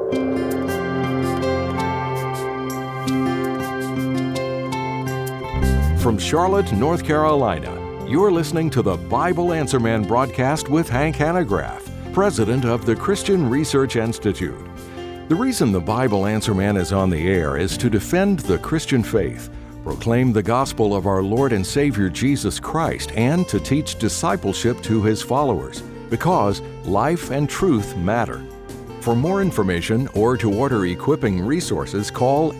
From Charlotte, North Carolina, you're listening to the Bible Answer Man broadcast with Hank Hanegraaff, president of the Christian Research Institute. The reason the Bible Answer Man is on the air is to defend the Christian faith, proclaim the gospel of our Lord and Savior Jesus Christ, and to teach discipleship to His followers, because life and truth matter. For more information or to order equipping resources, call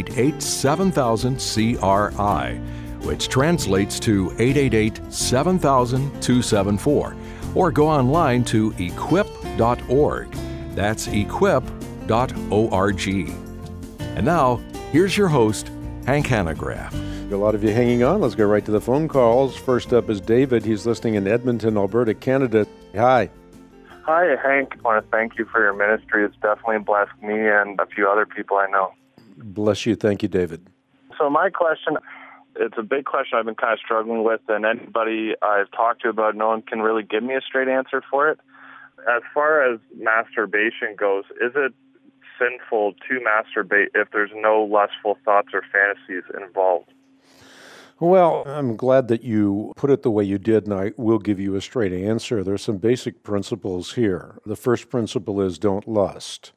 888-7000-CRI, which translates to 888-7000-274, or go online to equip.org. That's equip.org. And now, here's your host, Hank Hanegraaff. A lot of you hanging on. Let's go right to the phone calls. First up is David. He's listening in Edmonton, Alberta, Canada. Hi. Hi, Hank. I want to thank you for your ministry. It's definitely blessed me and a few other people I know. Bless you. Thank you, David. So my question, it's a big question I've been kind of struggling with, and anybody I've talked to about, no one can really give me a straight answer for it. As far as masturbation goes, is it sinful to masturbate if there's no lustful thoughts or fantasies involved? Well, I'm glad that you put it the way you did, and I will give you a straight answer. There's some basic principles here. The first principle is don't lust.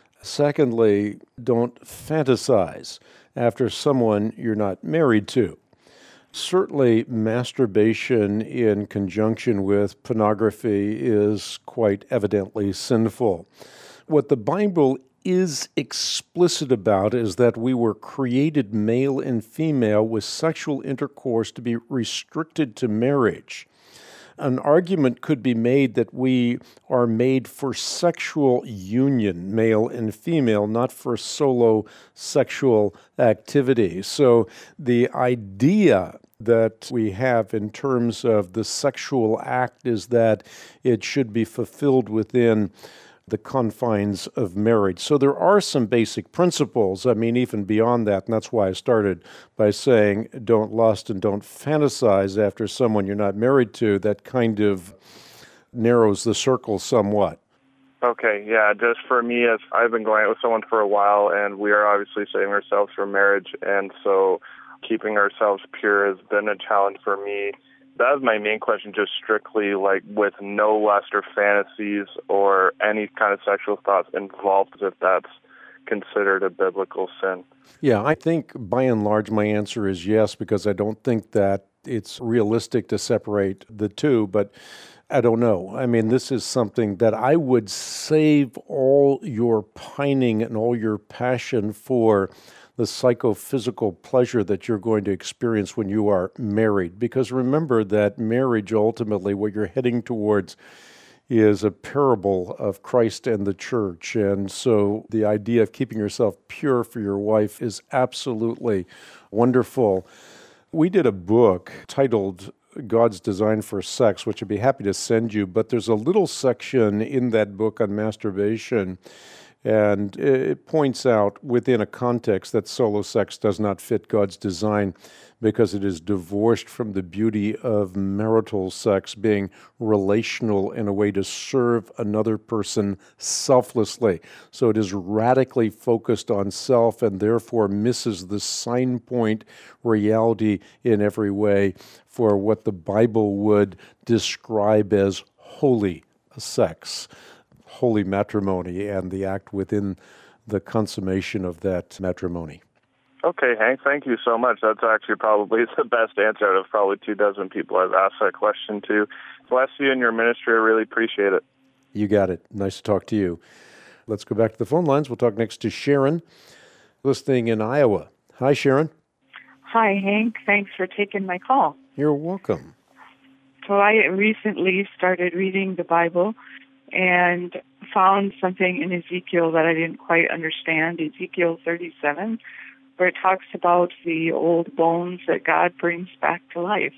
Secondly, don't fantasize after someone you're not married to. Certainly, masturbation in conjunction with pornography is quite evidently sinful. What the Bible is explicit about is that we were created male and female with sexual intercourse to be restricted to marriage. An argument could be made that we are made for sexual union, male and female, not for solo sexual activity. So the idea that we have in terms of the sexual act is that it should be fulfilled within the confines of marriage. So there are some basic principles, even beyond that, and that's why I started by saying don't lust and don't fantasize after someone you're not married to. That kind of narrows the circle somewhat. Okay, yeah, just for me, as I've been going out with someone for a while, and we are obviously saving ourselves for marriage, and so keeping ourselves pure has been a challenge for me. That was my main question, just strictly like with no lust or fantasies or any kind of sexual thoughts involved, if that's considered a biblical sin. Yeah, I think by and large my answer is yes, because I don't think that it's realistic to separate the two, but I don't know. This is something that I would save all your pining and all your passion for the psychophysical pleasure that you're going to experience when you are married. Because remember that marriage, ultimately, what you're heading towards is a parable of Christ and the church. And so the idea of keeping yourself pure for your wife is absolutely wonderful. We did a book titled God's Design for Sex, which I'd be happy to send you, but there's a little section in that book on masturbation, and it points out within a context that solo sex does not fit God's design because it is divorced from the beauty of marital sex being relational in a way to serve another person selflessly. So it is radically focused on self and therefore misses the sign point reality in every way for what the Bible would describe as holy sex, holy matrimony, and the act within the consummation of that matrimony. Okay, Hank, thank you so much. That's actually probably the best answer out of probably 24 people I've asked that question to. Bless you in your ministry. I really appreciate it. You got it. Nice to talk to you. Let's go back to the phone lines. We'll talk next to Sharon, listening in Iowa. Hi, Sharon. Hi, Hank. Thanks for taking my call. You're welcome. So I recently started reading the Bible and found something in Ezekiel that I didn't quite understand, Ezekiel 37, where it talks about the old bones that God brings back to life.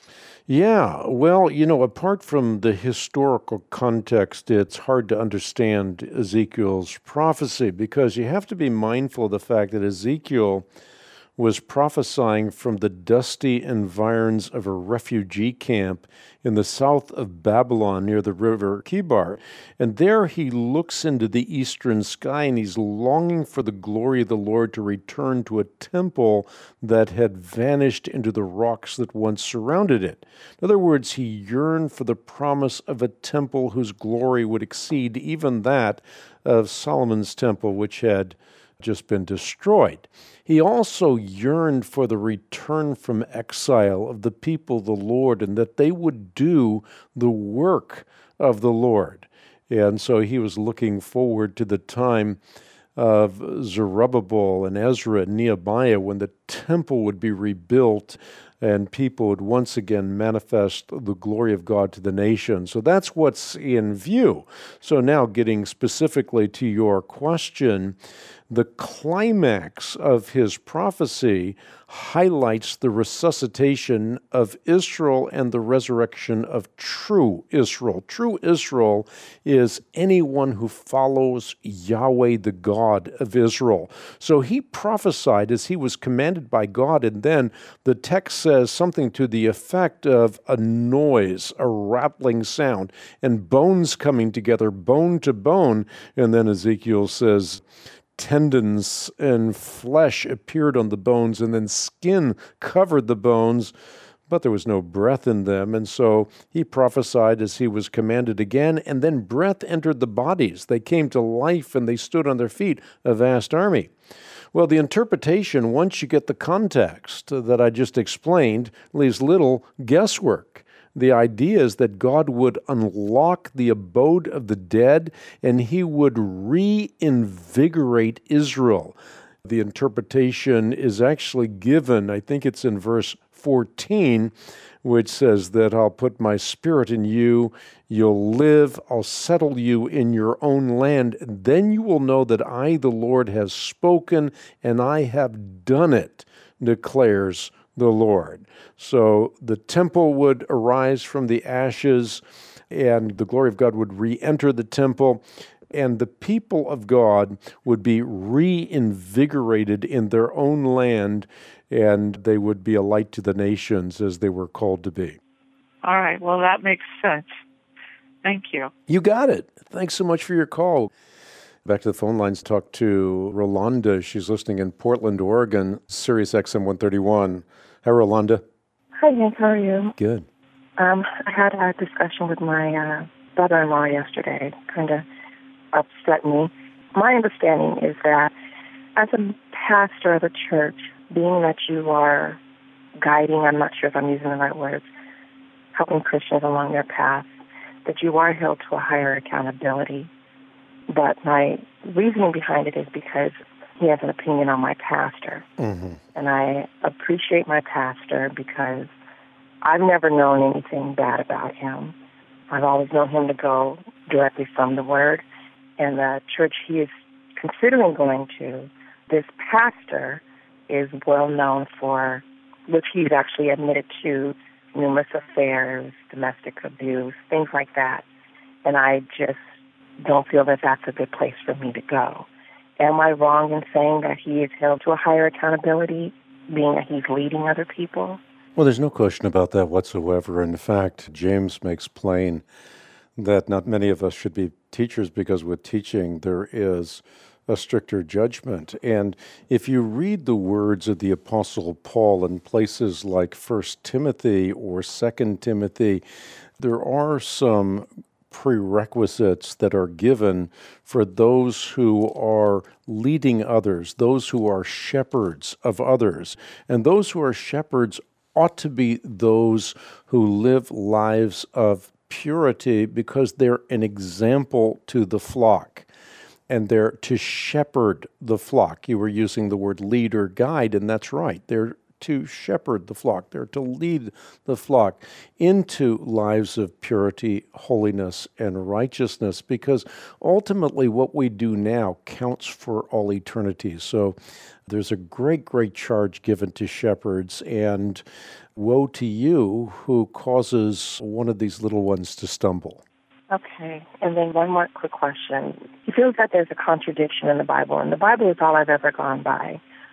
Yeah, well, apart from the historical context, it's hard to understand Ezekiel's prophecy because you have to be mindful of the fact that Ezekiel was prophesying from the dusty environs of a refugee camp in the south of Babylon near the river Kibar. And there he looks into the eastern sky and he's longing for the glory of the Lord to return to a temple that had vanished into the rocks that once surrounded it. In other words, he yearned for the promise of a temple whose glory would exceed even that of Solomon's temple, which had just been destroyed. He also yearned for the return from exile of the people of the Lord and that they would do the work of the Lord. And so he was looking forward to the time of Zerubbabel and Ezra and Nehemiah when the temple would be rebuilt and people would once again manifest the glory of God to the nation. So that's what's in view. So now getting specifically to your question, the climax of his prophecy highlights the resuscitation of Israel and the resurrection of true Israel. True Israel is anyone who follows Yahweh, the God of Israel. So he prophesied as he was commanded by God, and then the text says something to the effect of a noise, a rattling sound, and bones coming together, bone to bone. And then Ezekiel says, tendons and flesh appeared on the bones, and then skin covered the bones, but there was no breath in them. And so he prophesied as he was commanded again, and then breath entered the bodies. They came to life, and they stood on their feet, a vast army. Well, the interpretation, once you get the context that I just explained, leaves little guesswork. The idea is that God would unlock the abode of the dead and he would reinvigorate Israel. The interpretation is actually given, I think it's in verse 14, which says that I'll put my spirit in you, you'll live, I'll settle you in your own land, and then you will know that I, the Lord, have spoken and I have done it, declares the Lord. So the temple would arise from the ashes, and the glory of God would re-enter the temple, and the people of God would be reinvigorated in their own land, and they would be a light to the nations as they were called to be. All right. Well, that makes sense. Thank you. You got it. Thanks so much for your call. Back to the phone lines, talk to Rolanda. She's listening in Portland, Oregon, Sirius XM 131. Hi, Rolanda. Hi, Hank. How are you? Good. I had a discussion with my brother-in-law yesterday. Kind of upset me. My understanding is that as a pastor of a church, being that you are guiding, I'm not sure if I'm using the right words, helping Christians along their path, that you are held to a higher accountability. But my reasoning behind it is because he has an opinion on my pastor. Mm-hmm. And I appreciate my pastor because I've never known anything bad about him. I've always known him to go directly from the Word. And the church he is considering going to, this pastor is well known for, which he's actually admitted to, numerous affairs, domestic abuse, things like that. And I just don't feel that that's a good place for me to go. Am I wrong in saying that he is held to a higher accountability, being that he's leading other people? Well, there's no question about that whatsoever. In fact, James makes plain that not many of us should be teachers because with teaching there is a stricter judgment. And if you read the words of the Apostle Paul in places like 1 Timothy or 2 Timothy, there are some prerequisites that are given for those who are leading others, those who are shepherds of others. And those who are shepherds ought to be those who live lives of purity because they're an example to the flock. And they're to shepherd the flock. You were using the word lead or guide, and that's right. They're to shepherd the flock. They're to lead the flock into lives of purity, holiness, and righteousness, because ultimately what we do now counts for all eternity. So there's a great, great charge given to shepherds, and woe to you who causes one of these little ones to stumble. Okay, and then one more quick question. It feels that there's a contradiction in the Bible, and the Bible is all I've ever gone by.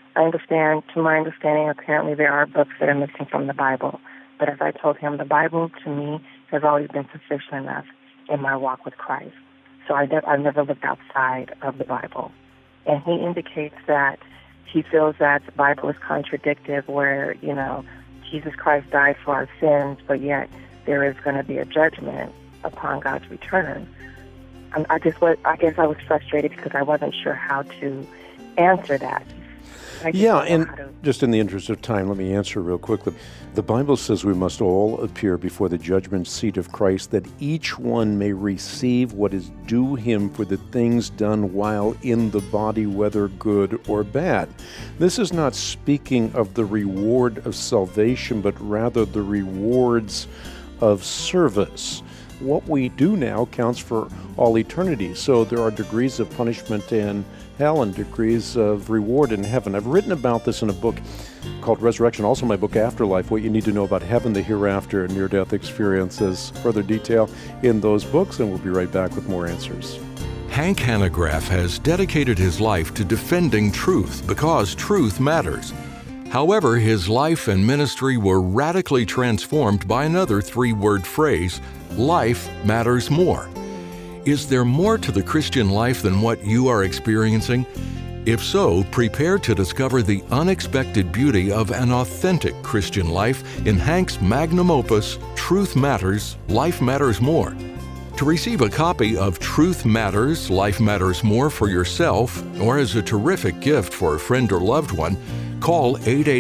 To my understanding, apparently there are books that are missing from the Bible. But as I told him, the Bible, to me, has always been sufficient enough in my walk with Christ. So I've never looked outside of the Bible. And he indicates that he feels that the Bible is contradictory, where, Jesus Christ died for our sins, but yet there is going to be a judgment upon God's return. I guess I was frustrated because I wasn't sure how to answer that. Just in the interest of time, let me answer real quickly. The Bible says we must all appear before the judgment seat of Christ, that each one may receive what is due him for the things done while in the body, whether good or bad. This is not speaking of the reward of salvation, but rather the rewards of service. What we do now counts for all eternity. So there are degrees of punishment in hell and degrees of reward in heaven. I've written about this in a book called Resurrection, also my book Afterlife, What You Need to Know About Heaven, the Hereafter, and Near-Death Experiences. Further detail in those books, and we'll be right back with more answers. Hank Hanegraaff has dedicated his life to defending truth because truth matters. However, his life and ministry were radically transformed by another three-word phrase: life matters more. Is there more to the Christian life than what you are experiencing? If so, prepare to discover the unexpected beauty of an authentic Christian life in Hank's magnum opus, Truth Matters, Life Matters More. To receive a copy of Truth Matters, Life Matters More for yourself, or as a terrific gift for a friend or loved one, call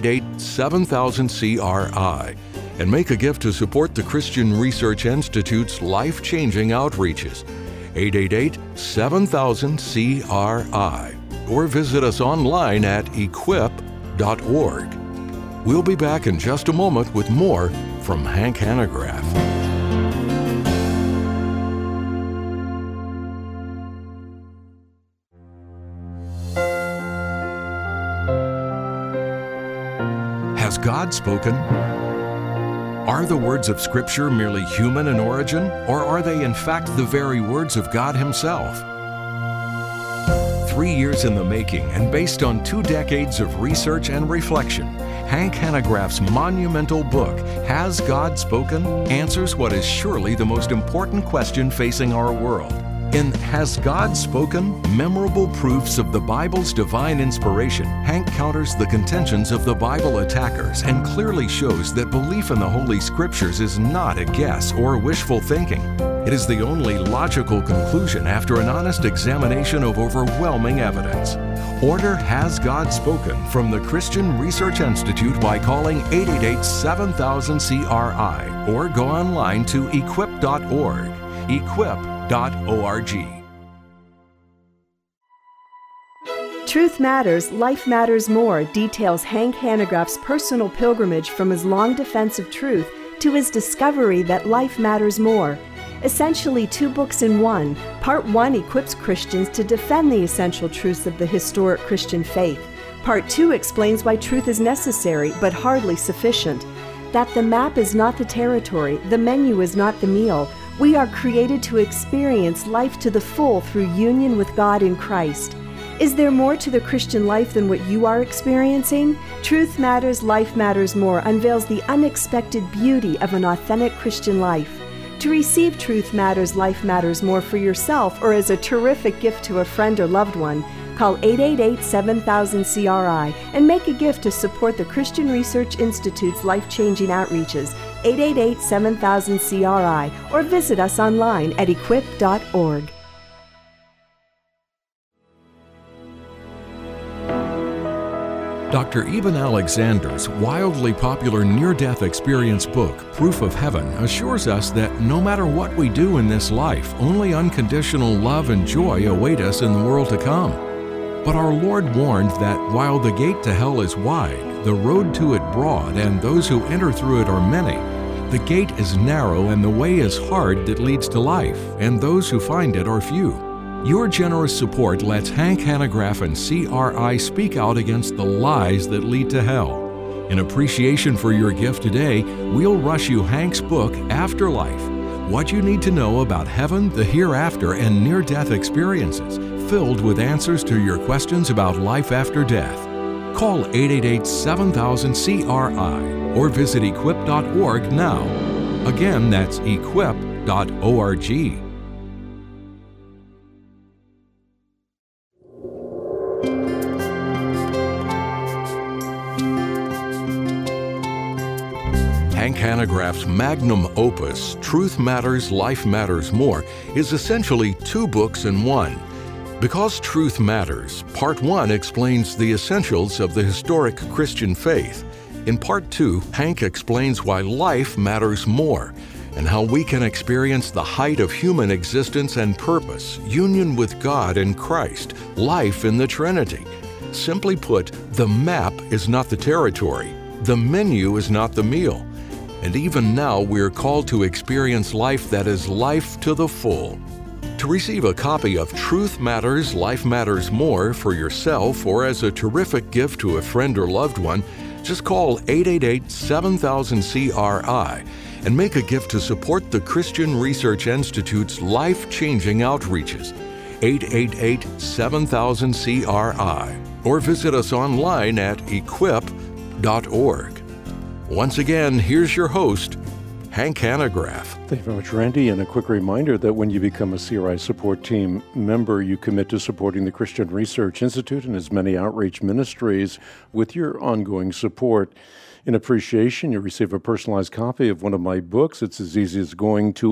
888-7000-CRI and make a gift to support the Christian Research Institute's life-changing outreaches. 888-7000-CRI, or visit us online at equip.org. We'll be back in just a moment with more from Hank Hanegraaff. Has God spoken? Are the words of Scripture merely human in origin, or are they in fact the very words of God Himself? 3 years in the making and based on 2 decades of research and reflection, Hank Hanegraaff's monumental book, Has God Spoken?, answers what is surely the most important question facing our world. In Has God Spoken? Memorable Proofs of the Bible's Divine Inspiration, Hank counters the contentions of the Bible attackers and clearly shows that belief in the Holy Scriptures is not a guess or wishful thinking. It is the only logical conclusion after an honest examination of overwhelming evidence. Order Has God Spoken from the Christian Research Institute by calling 888-7000-CRI or go online to equip.org. Equip.org. Truth Matters, Life Matters More details Hank Hanegraaff's personal pilgrimage from his long defense of truth to his discovery that life matters more. Essentially 2 books in one, Part 1 equips Christians to defend the essential truths of the historic Christian faith. Part 2 explains why truth is necessary but hardly sufficient. That the map is not the territory, the menu is not the meal. We are created to experience life to the full through union with God in Christ. Is there more to the Christian life than what you are experiencing? Truth Matters, Life Matters More unveils the unexpected beauty of an authentic Christian life. To receive Truth Matters, Life Matters More for yourself or as a terrific gift to a friend or loved one, call 888-7000-CRI and make a gift to support the Christian Research Institute's life-changing outreaches, 888-7000-CRI, or visit us online at equip.org. Dr. Eben Alexander's wildly popular near-death experience book, Proof of Heaven, assures us that no matter what we do in this life, only unconditional love and joy await us in the world to come. But our Lord warned that while the gate to hell is wide, the road to it broad, and those who enter through it are many, the gate is narrow and the way is hard that leads to life, and those who find it are few. Your generous support lets Hank Hanegraaff and CRI speak out against the lies that lead to hell. In appreciation for your gift today, we'll rush you Hank's book, Afterlife, What You Need to Know About Heaven, the Hereafter, and Near-Death Experiences, filled with answers to your questions about life after death. Call 888-7000-CRI or visit equip.org now. Again, that's equip.org. Hank Hanegraaff's magnum opus, Truth Matters, Life Matters More, is essentially 2 books in one. Because Truth Matters, Part 1 explains the essentials of the historic Christian faith. In Part 2, Hank explains why life matters more and how we can experience the height of human existence and purpose, union with God and Christ, life in the Trinity. Simply put, the map is not the territory, the menu is not the meal. And even now, we're called to experience life that is life to the full. To receive a copy of Truth Matters, Life Matters More for yourself or as a terrific gift to a friend or loved one, just call 888-7000-CRI and make a gift to support the Christian Research Institute's life-changing outreaches. 888-7000-CRI or visit us online at equip.org. Once again, here's your host, Hank Hanegraaff. Thank you very much, Randy. And a quick reminder that when you become a CRI Support Team member, you commit to supporting the Christian Research Institute and its many outreach ministries with your ongoing support. In appreciation, you receive a personalized copy of one of my books. It's as easy as going to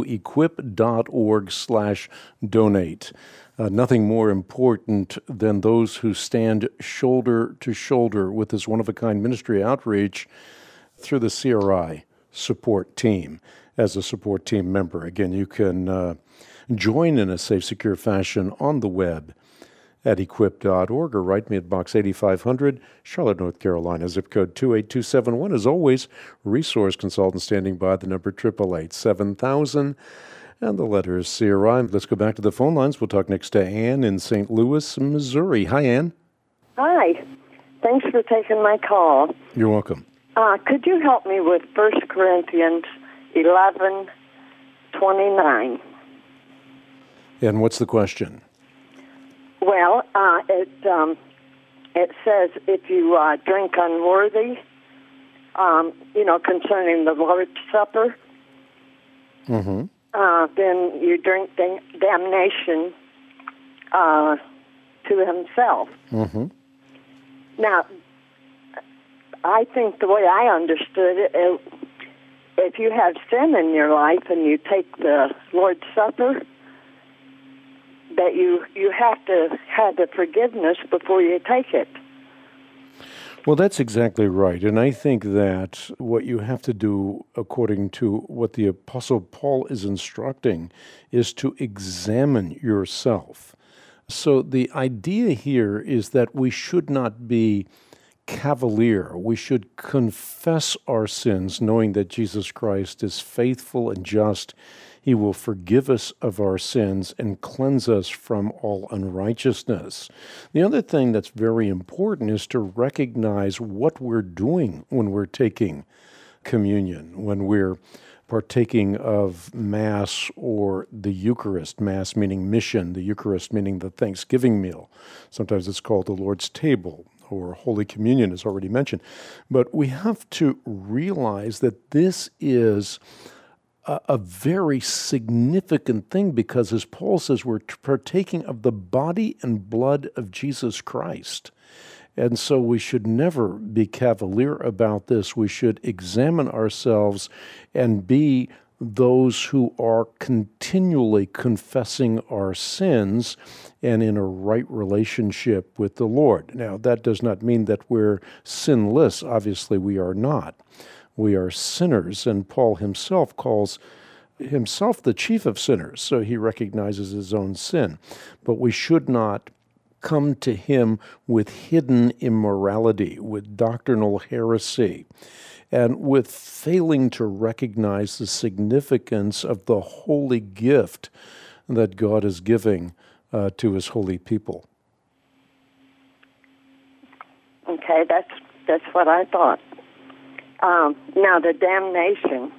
equip.org/donate. Nothing more important than those who stand shoulder to shoulder with this one-of-a-kind ministry outreach through the CRI Support Team as a support team member. Again, you can join in a safe, secure fashion on the web at equip.org or write me at Box 8500, Charlotte, North Carolina, zip code 28271. As always, resource consultant standing by, the number 888-7000, and the letter is CRI. Let's go back to the phone lines. We'll talk next to Ann in St. Louis, Missouri. Hi, Ann. Hi. Thanks for taking my call. You're welcome. Could you help me with 1 Corinthians 11:29? And what's the question? Well, it says if you drink unworthy, concerning the Lord's Supper, then you drink damnation to himself. Now, I think the way I understood it, if you have sin in your life and you take the Lord's Supper, that you have to have the forgiveness before you take it. Well, that's exactly right. And I think that what you have to do, according to what the Apostle Paul is instructing, is to examine yourself. So the idea here is that we should not be cavalier. We should confess our sins, knowing that Jesus Christ is faithful and just. He will forgive us of our sins and cleanse us from all unrighteousness. The other thing that's very important is to recognize what we're doing when we're taking communion, when we're partaking of Mass or the Eucharist, Mass meaning mission, the Eucharist meaning the Thanksgiving meal. Sometimes it's called the Lord's table, or Holy Communion, as already mentioned. But we have to realize that this is a very significant thing, because as Paul says, we're partaking of the body and blood of Jesus Christ. And so we should never be cavalier about this. We should examine ourselves and be those who are continually confessing our sins and in a right relationship with the Lord. Now, that does not mean that we're sinless. Obviously, we are not. We are sinners, and Paul himself calls himself the chief of sinners, so he recognizes his own sin. But we should not come to him with hidden immorality, with doctrinal heresy, and with failing to recognize the significance of the holy gift that God is giving to his holy people. Okay, that's what I thought. Now, the damnation,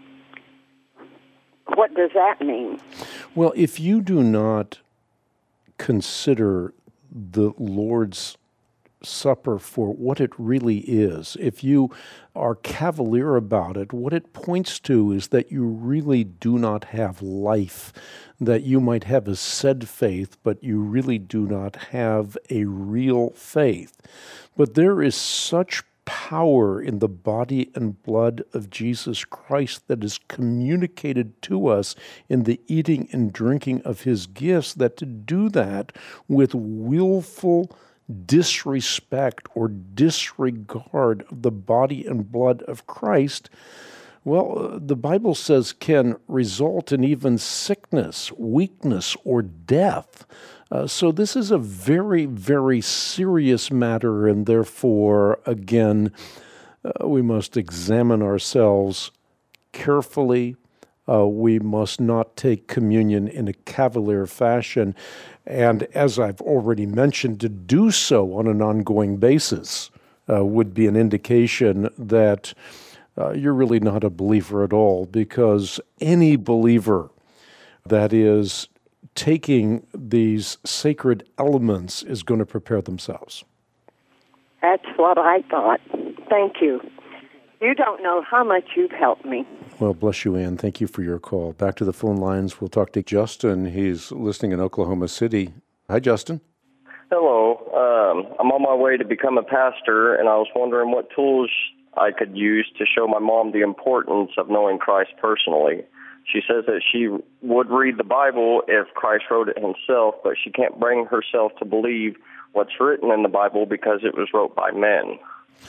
what does that mean? Well, if you do not consider the Lord's Supper for what it really is, if you are cavalier about it, what it points to is that you really do not have life, that you might have a said faith, but you really do not have a real faith. But there is such power in the body and blood of Jesus Christ that is communicated to us in the eating and drinking of his gifts, that to do that with willful disrespect or disregard of the body and blood of Christ, well, the Bible says can result in even sickness, weakness, or death. So this is a very, very serious matter, and therefore, again, we must examine ourselves carefully. We must not take communion in a cavalier fashion. And as I've already mentioned, to do so on an ongoing basis would be an indication that you're really not a believer at all, because any believer that is taking these sacred elements is going to prepare themselves. That's what I thought. Thank you. You don't know how much you've helped me. Well, bless you, Ann. Thank you for your call. Back to the phone lines. We'll talk to Justin. He's listening in Oklahoma City. Hi, Justin. Hello. I'm on my way to become a pastor, and I was wondering what tools I could use to show my mom the importance of knowing Christ personally. She says that she would read the Bible if Christ wrote it himself, but she can't bring herself to believe what's written in the Bible because it was wrote by men.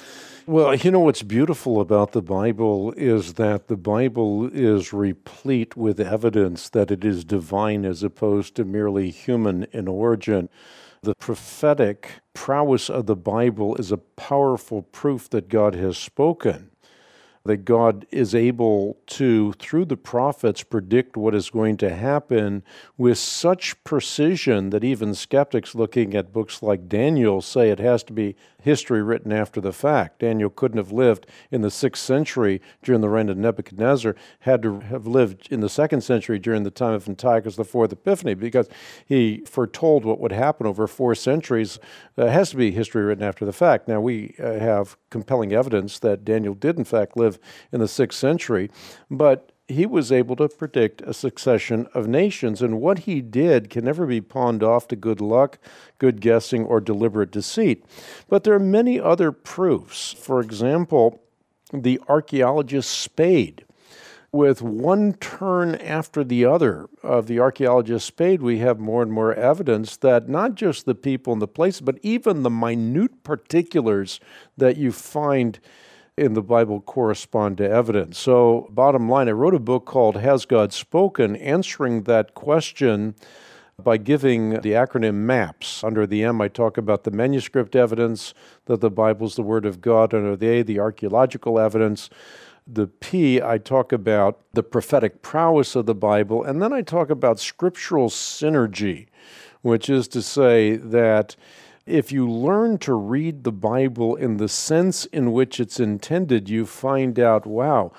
Well, you know what's beautiful about the Bible is that the Bible is replete with evidence that it is divine as opposed to merely human in origin. The prophetic prowess of the Bible is a powerful proof that God has spoken, that God is able to, through the prophets, predict what is going to happen with such precision that even skeptics looking at books like Daniel say it has to be history written after the fact. Daniel couldn't have lived in the 6th century during the reign of Nebuchadnezzar, had to have lived in the 2nd century during the time of Antiochus IV Epiphanes, because he foretold what would happen over 4 centuries. It has to be history written after the fact. Now, we have compelling evidence that Daniel did, in fact, live in the 6th century, but he was able to predict a succession of nations, and what he did can never be pawned off to good luck, good guessing, or deliberate deceit. But there are many other proofs. For example, the archaeologist Spade. With one turn after the other of the archaeologist Spade, we have more and more evidence that not just the people and the places, but even the minute particulars that you find in the Bible correspond to evidence. So, bottom line, I wrote a book called Has God Spoken?, answering that question by giving the acronym MAPS. Under the M, I talk about the manuscript evidence that the Bible is the Word of God. Under the A, the archaeological evidence. The P, I talk about the prophetic prowess of the Bible. And then I talk about scriptural synergy, which is to say that if you learn to read the Bible in the sense in which it's intended, you find out, wow,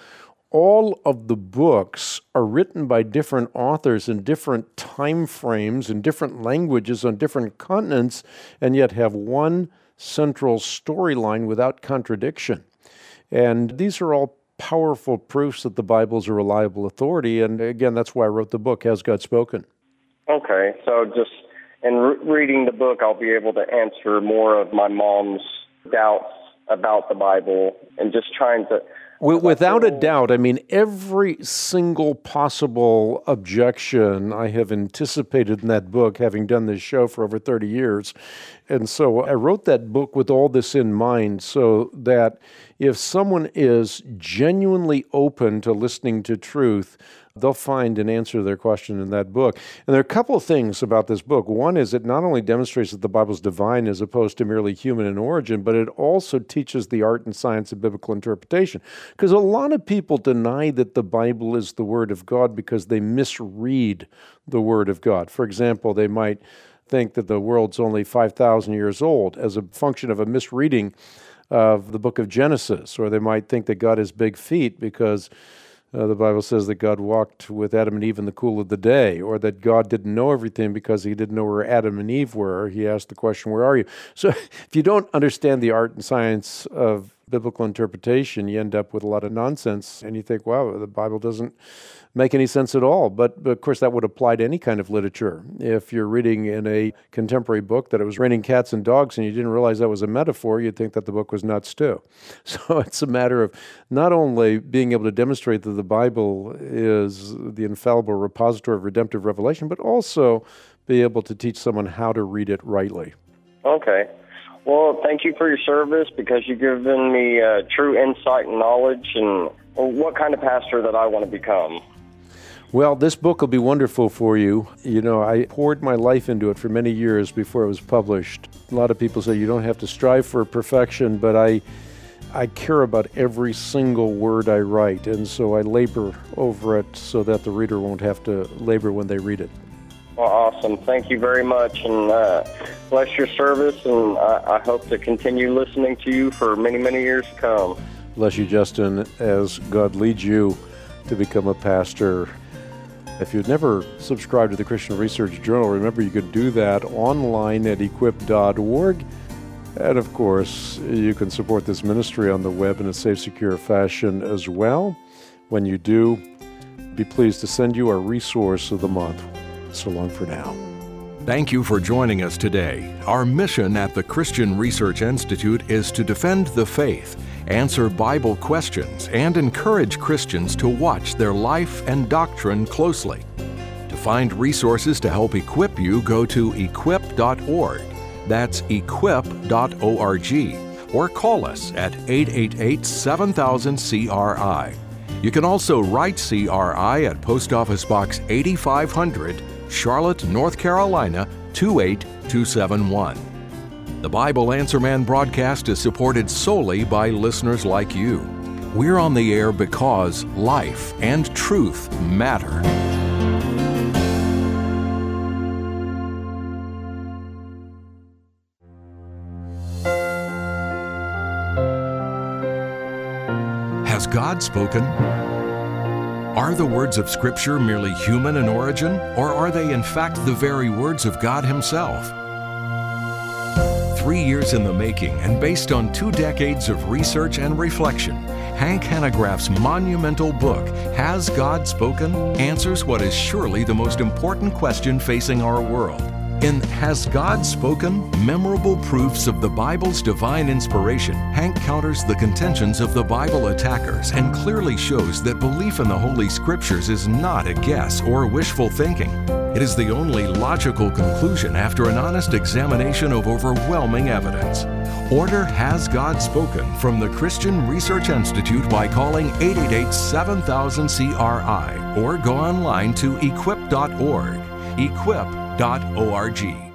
all of the books are written by different authors in different time frames, in different languages, on different continents, and yet have one central storyline without contradiction. And these are all powerful proofs that the Bible is a reliable authority. And again, that's why I wrote the book, Has God Spoken? Okay, so just in reading the book, I'll be able to answer more of my mom's doubts about the Bible and just trying to... Without a doubt, I mean, every single possible objection I have anticipated in that book, having done this show for over 30 years. And so I wrote that book with all this in mind, so that if someone is genuinely open to listening to truth, they'll find an answer to their question in that book. And there are a couple of things about this book. One is it not only demonstrates that the Bible is divine as opposed to merely human in origin, but it also teaches the art and science of biblical interpretation. Because a lot of people deny that the Bible is the Word of God because they misread the Word of God. For example, they might think that the world's only 5,000 years old as a function of a misreading of the book of Genesis, or they might think that God has big feet because The Bible says that God walked with Adam and Eve in the cool of the day, or that God didn't know everything because he didn't know where Adam and Eve were. He asked the question, where are you? So if you don't understand the art and science of biblical interpretation, you end up with a lot of nonsense, and you think, wow, the Bible doesn't make any sense at all. But of course, that would apply to any kind of literature. If you're reading in a contemporary book that it was raining cats and dogs and you didn't realize that was a metaphor, you'd think that the book was nuts too. So it's a matter of not only being able to demonstrate that the Bible is the infallible repository of redemptive revelation, but also be able to teach someone how to read it rightly. Okay. Well, thank you for your service, because you've given me true insight and knowledge and what kind of pastor that I want to become. Well, this book will be wonderful for you. You know, I poured my life into it for many years before it was published. A lot of people say you don't have to strive for perfection, but I care about every single word I write, and so I labor over it so that the reader won't have to labor when they read it. Well, awesome. Thank you very much, and bless your service, and I hope to continue listening to you for many, many years to come. Bless you, Justin, as God leads you to become a pastor. If you've never subscribed to the Christian Research Journal, remember you could do that online at equip.org. And of course, you can support this ministry on the web in a safe, secure fashion as well. When you do, be pleased to send you our resource of the month. So long for now. Thank you for joining us today. Our mission at the Christian Research Institute is to defend the faith, answer Bible questions, and encourage Christians to watch their life and doctrine closely. To find resources to help equip you, go to equip.org. That's equip.org. Or call us at 888-7000-CRI. You can also write CRI at Post Office Box 8500, Charlotte, North Carolina, 28271. The Bible Answer Man broadcast is supported solely by listeners like you. We're on the air because life and truth matter. Has God spoken? Are the words of Scripture merely human in origin, or are they in fact the very words of God Himself? 3 years in the making and based on 2 decades of research and reflection, Hank Hanegraaff's monumental book, Has God Spoken?, answers what is surely the most important question facing our world. In Has God Spoken? Memorable Proofs of the Bible's Divine Inspiration, Hank counters the contentions of the Bible attackers and clearly shows that belief in the Holy Scriptures is not a guess or wishful thinking. It is the only logical conclusion after an honest examination of overwhelming evidence. Order Has God Spoken from the Christian Research Institute by calling 888-7000-CRI or go online to equip.org. Equip.org.